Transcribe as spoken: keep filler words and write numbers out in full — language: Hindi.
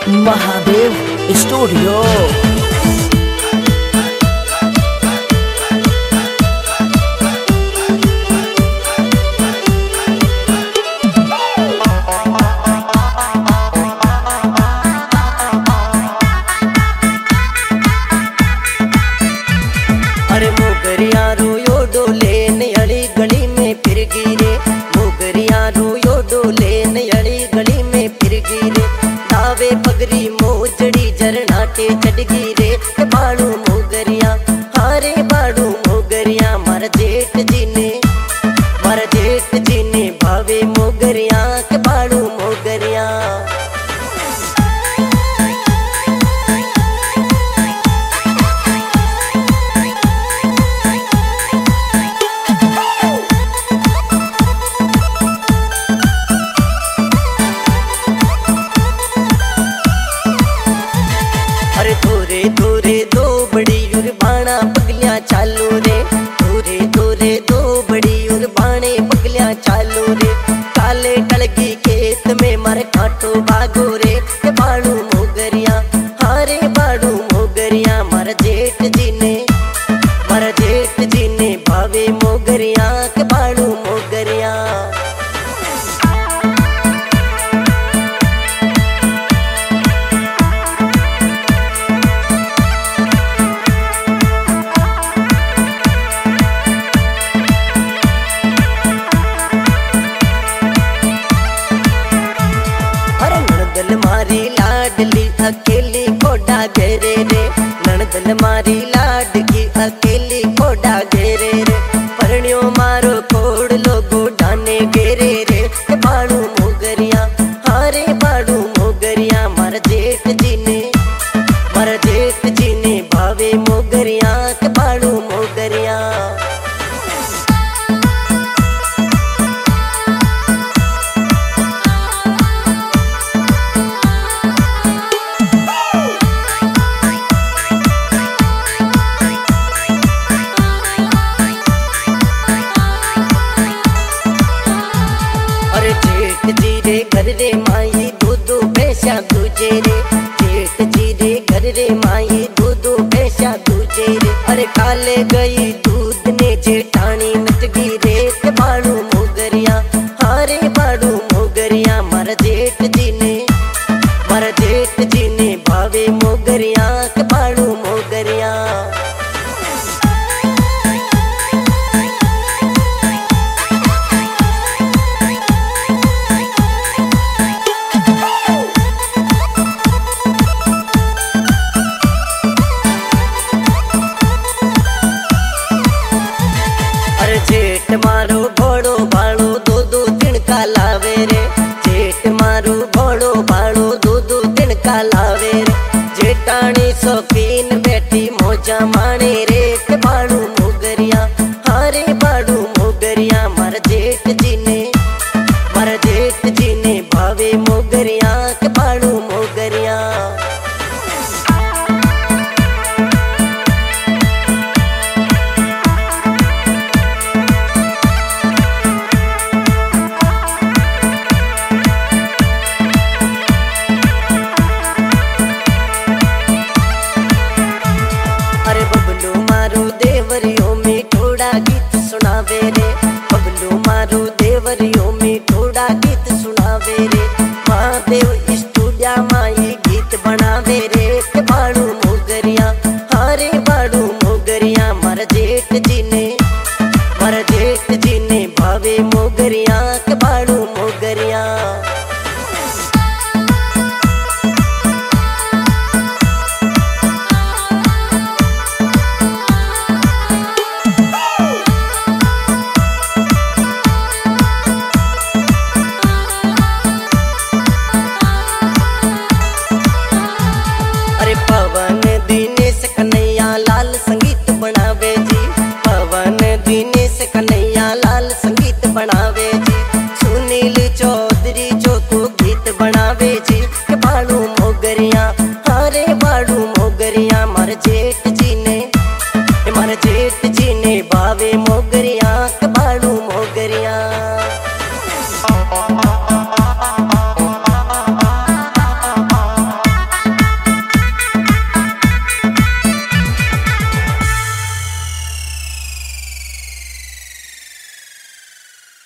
महादेव स्टूडियो। अरे मोगरिया रोयो डोले नयड़ी गली में फिर गिरे, मोगरिया रोयो डोले नयड़ी गली में फिर गिरे। दावे पगरी मोजड़ी झरनाटे चढ़ गिरे, बाड़ू मोगरिया हारे बाड़ू मोगरिया। मार जेठ जी ने मार जेठ जी ने भावे मोगरिया के बाड़ू मोगरिया। अरे धोरे धोरे दो बड़ी उर्बाना पगलियां चालू रे, धोरे धोरे दो बड़ी उर्बाने पगलियां चालू रे। काले टलगी खेत में मर काटो भागो रे, के बाड़ू मोगरिया हारे बाड़ू मोगरिया। मर जेठ जी ने मर जेठ जी ने भावे मोगरिया के बाड़ू मोगरिया। नणदल मारी लाडली अकेली कोडा घेरे रे, नणदल मारी लाडकी अकेली कोडा घेरे रे। परण्यो मारो कोड लोगो डाने घेरे रे, बाड़ू मोगरिया हारे बाड़ू मोगरिया। मर जेठ जी ने मर जेठ जी ने भावे मोगरिया के बाड़ू मोगरिया। जेठ जी रे घर रे माई दूधू भैंसा दूजे रे, जेठ जी रे घर रे माई दूधू भैंसा दूजे रे। अरे काले गई दूध ने जेठानी नच गई रे, के बाड़ू मोगरिया हारे बाड़ू मोगरिया। मर जेठ जी ने मर जेठ जी ने भावे मोगरिया के बाड़ू मोगरिया। जेठ मारो भोड़ो भाड़ो दो दो तिनका लावे रे, जेठ मारो भोड़ो भाड़ो दो दो तिनका लावे रे। जेठानी शौकीन बैठी मौजा माने रे, के बाड़ू मोगरिया हारे बाड़ू मोगरिया। मर जेठ जी ने मर जेठ जी ने भावे मोगरिया के बाड़ू मोगरिया। अरे बबलू मारो देवरियों में थोड़ा गीत सुनावे रे, बबलू मारो देवरियों में